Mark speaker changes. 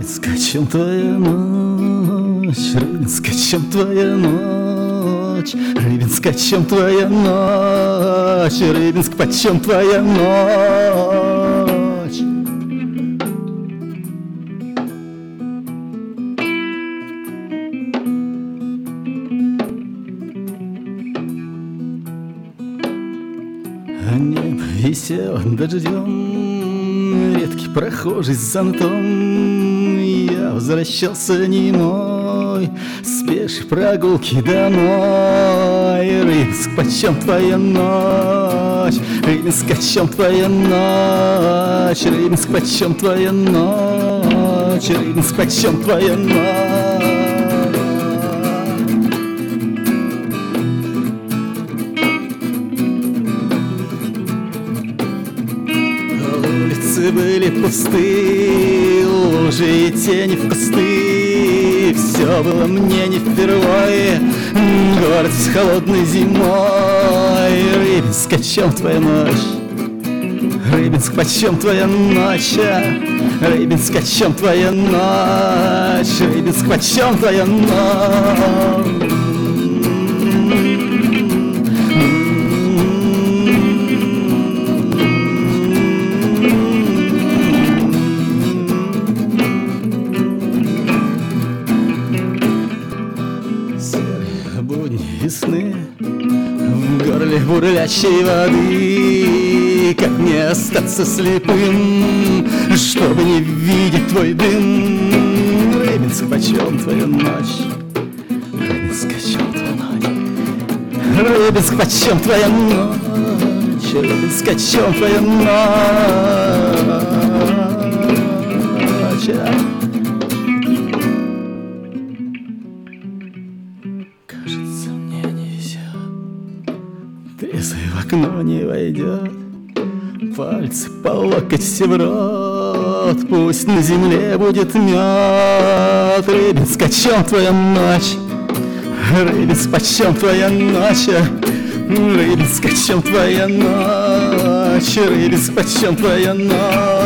Speaker 1: Рыбинск, о чем твоя ночь? Рыбинск, о чем твоя ночь? Рыбинск, о чем твоя ночь? Рыбинск, почем твоя ночь? А небо висело дождем, редкий прохожий с зонтом. Я возвращался немой с пешей прогулки домой. Рыбинск, почем твоя ночь? Рыбинск, о чем твоя ночь? Рыбинск, почем твоя ночь? Рыбинск, почем твоя ночь? Улицы были пусты, лужи и тени в кусты. Все было мне не впервые, город с холодной зимой. Рыбинск, о чем твоя ночь? Рыбинск, почем твоя ночь? Рыбинск, о чем твоя ночь? Рыбинск, почем твоя ночь? Весны в горле бурлящей воды. Как мне остаться слепым, чтобы не видеть твой дым? Рыбинск, почем твоя ночь? Рыбинск, о чем твоя ночь? Рыбинск, почем твоя ночь? Рыбинск, о чем твоя ночь? Кажется, мне не везет. Трезвый в окно не войдет, пальцы по локоть в рот. Пусть на земле будет мед. Рыбинск, о чем твоя ночь? Рыбинск, почем твоя ночь? Рыбинск, о чем твоя ночь? Рыбинск, почем твоя ночь?